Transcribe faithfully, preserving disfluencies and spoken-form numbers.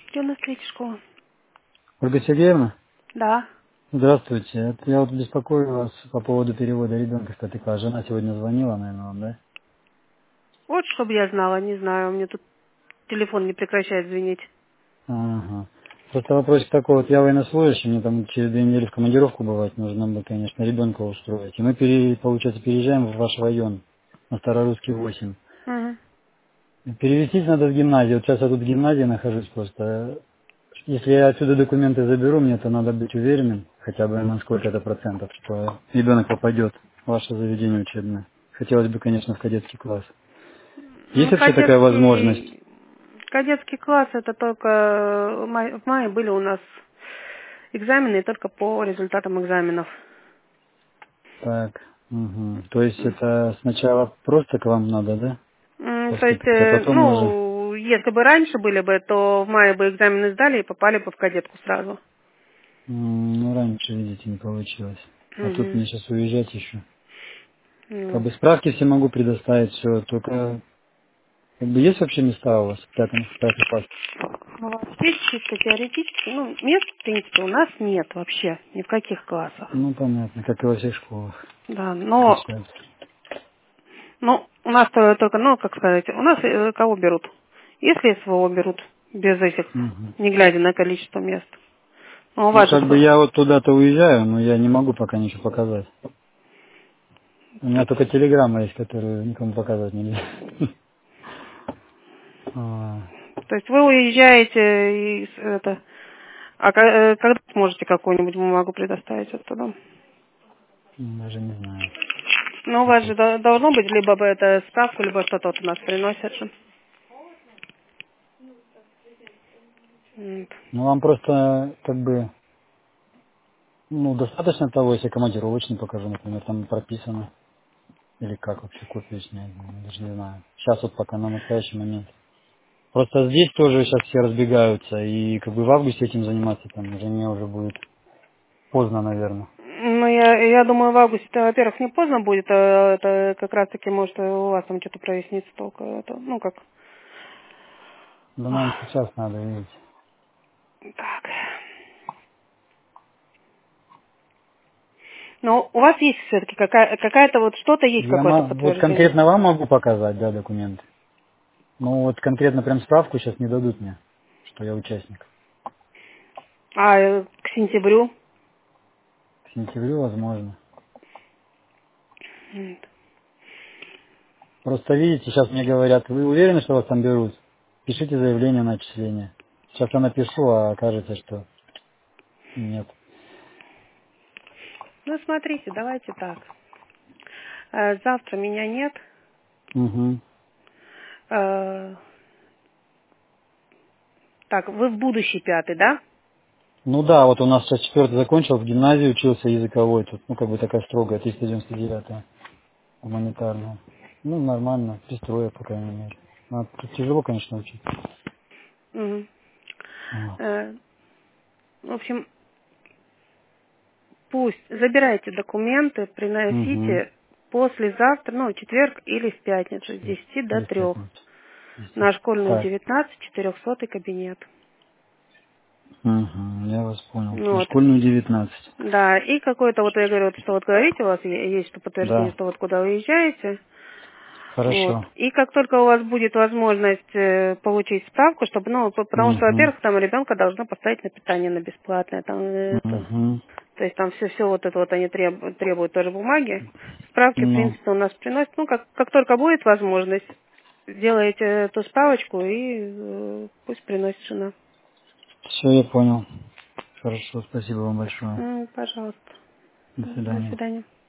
девяносто третья школа. Ольга Сергеевна? Да. Здравствуйте. Это я вот беспокою вас по поводу перевода ребенка с ТТК. Жена сегодня звонила, наверное, вам, да? Вот, чтобы я знала, не знаю, у меня тут телефон не прекращает звенеть. Ага. Просто вопросик такой, вот я военнослужащий, мне там через две недели в командировку бывать, нужно бы, конечно, ребенка устроить. И мы, пере, получается, переезжаем в ваш район, на Старорусский восемь. Угу. Перевестись надо в гимназию. Вот сейчас я тут в гимназии нахожусь просто. Если я отсюда документы заберу, мне это надо быть уверенным, хотя бы на сколько-то процентов, что ребенок попадет в ваше заведение учебное. Хотелось бы, конечно, в кадетский класс. Есть Ну, вообще такая возможность? кадетский, кадетский класс, это только в мае, в мае были у нас экзамены, и только по результатам экзаменов. Так, угу. То есть это сначала просто к вам надо, да? М, То есть, Поступить, а э, потом уже... ну, если бы раньше были бы, то в мае бы экзамены сдали и попали бы в кадетку сразу. м, Ну, раньше, видите, не получилось. А тут Угу. мне сейчас уезжать еще. Как Ну. бы справки все могу предоставить, все, только... Как бы есть вообще места у вас в пятом, в пятый класс? У вас есть чисто теоретически, ну, мест, в принципе, у нас нет вообще, ни в каких классах. Ну, понятно, как и во всех школах Да, но, сейчас. ну, у нас то только, ну, как сказать, у нас э, кого берут? Если СВО берут, без этих, Мгм. не глядя на количество мест. Ну, у Ну, вас же как бы кто? я вот туда-то уезжаю, но я не могу пока ничего показать. У меня только телеграмма есть, которую никому показывать нельзя. А, То есть вы уезжаете, и с- это, а ко- э, когда сможете какую-нибудь бумагу предоставить оттуда? Даже не знаю. Ну, у вас же до- должно быть либо бы это справку, либо что-то вот у нас приносят же. Вот. Ну, вам просто, как бы, ну, достаточно того, если командировочный покажу, например, там прописано. Или как вообще копию снять, ну, даже не знаю. Сейчас вот пока на настоящий момент. Просто здесь тоже сейчас все разбегаются, и как бы в августе этим заниматься там уже мне уже будет поздно, наверное. Ну, я, я думаю, в августе, во-первых, не поздно будет, а это как раз-таки, может, у вас там что-то прояснится только. Это, ну, как... Да нам Ах, сейчас надо, видите. так. Но у вас есть все-таки какая- какая-то вот что-то есть, Я какое-то мо- вот подтверждение? конкретно вам могу показать, да, документы. Ну вот конкретно прям справку сейчас не дадут мне, что я участник. А э, к сентябрю? К сентябрю, возможно. М. Просто видите, сейчас мне говорят, вы уверены, что вас там берут? Пишите заявление на отчисление. Сейчас я напишу, а окажется, что нет. Ну, смотрите, давайте так. Э, Завтра меня нет. Угу. Э, Так, вы в будущий пятый, да? Ну да, вот у нас сейчас четвертый закончил, в гимназии учился языковой, тут, ну как бы такая строгая, триста девяносто девятая, гуманитарная. Ну нормально, пристроя, по крайней мере. Ну, тут тяжело, конечно, учить. Мгм. Вот. Э, В общем, пусть забирайте документы, Угу. приносите послезавтра, ну, в четверг или в пятницу, с десяти до Или в трех. пятницу. Десять. На школьную Так. девятнадцать, четырехсотый кабинет. Угу, я вас понял. Ну, На вот. школьную девятнадцать. Да, и какое-то, вот я говорю, вот, что вот говорите, у вас е- есть что подтверждение, Да. что вот куда уезжаете. Вот. Хорошо. И как только у вас будет возможность э, получить справку, чтобы, ну, п- потому что, Угу. во-первых, там ребенка должно поставить на питание на бесплатное, там, э, это, Угу. то есть там все, все вот это вот они требуют, требуют тоже бумаги. Справки, в Ну, принципе, у нас приносят. Ну, как, как только будет возможность, сделаете эту справочку и э, пусть приносит жена. все, я понял. Хорошо, спасибо вам большое. М, Пожалуйста. До До свидания. свидания.